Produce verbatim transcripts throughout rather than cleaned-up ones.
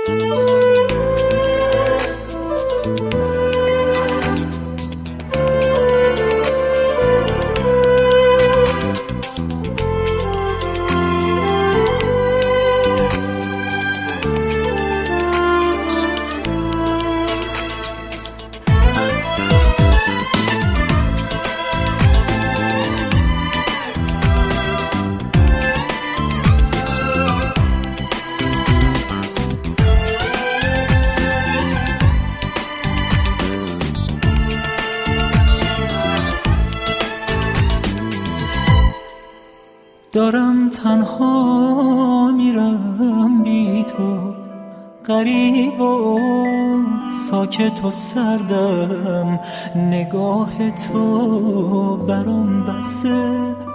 دارم تنها میرم بی تو، غریب و ساکت و سردم، نگاه تو برام بسه،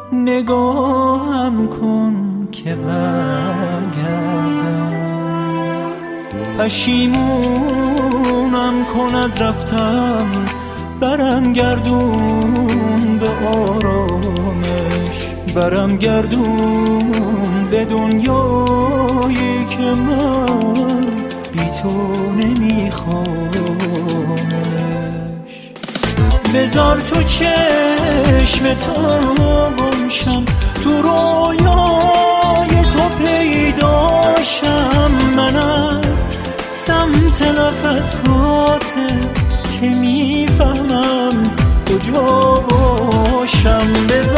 نگاهم کن که برگردم. پشیمونم کن از رفتم، برم گردون به آرامش، برم گردون به دنیایی که من بی تو نمیخوامش. بذار تو چشم تو گمشم، تو رویای تو پیداشم، من از سمت نفساتت که میفهمم کجا باشم.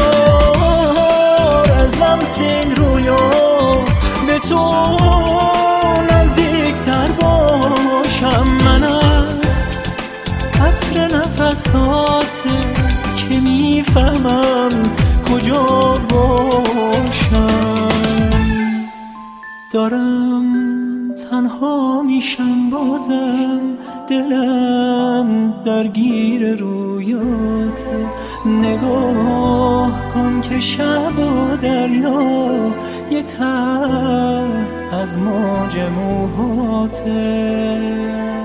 بذار از لمس این رویا به تو نزدیکتر باشم، من از عطر نفساتت که میفهمم کجا باشم. دارم تنها میشم بازم، دلم درگیر رویاته، نگاه کن که شب و دریا یه تر از موج موهاته.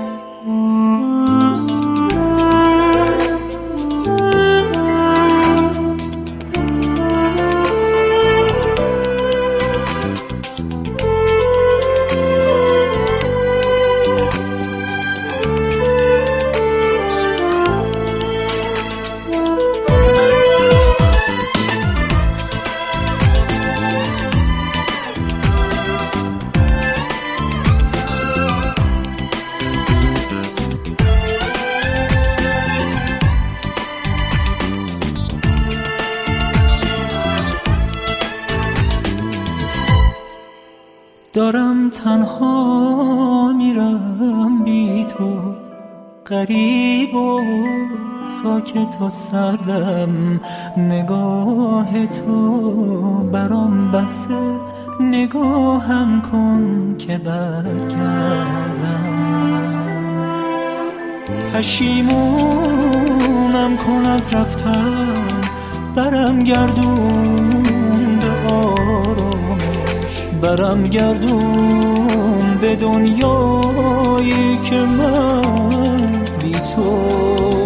دارم تنها میرم بی تو، غریب و ساکت و سردم، نگاه تو برام بسه، نگاهم کن که برگردم. پشیمونم کن از رفتم، برم گردون به آرامش، برم گردون به دنیایی که من بی تو